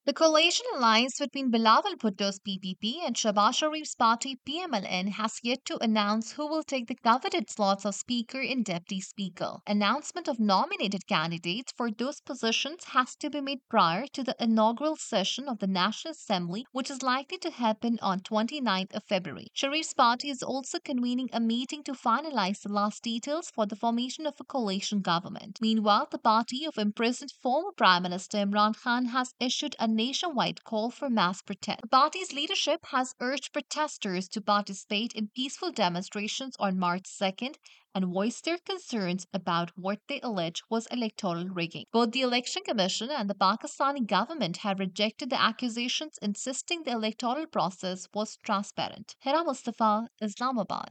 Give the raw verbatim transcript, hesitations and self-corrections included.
The coalition alliance between Bilawal Bhutto's P P P and Shahbaz Sharif's party P M L N has yet to announce who will take the coveted slots of Speaker and Deputy Speaker. Announcement of nominated candidates for those positions has to be made prior to the inaugural session of the National Assembly, which is likely to happen on twenty-ninth of February. Sharif's party is also convening a meeting to finalize the last details for the formation of a coalition government. Meanwhile, the party of imprisoned former Prime Minister Imran Khan has issued a nationwide call for mass protest. The party's leadership has urged protesters to participate in peaceful demonstrations on March second and voiced their concerns about what they allege was electoral rigging. Both the Election Commission and the Pakistani government have rejected the accusations, insisting the electoral process was transparent. Hira Mustafa, Islamabad.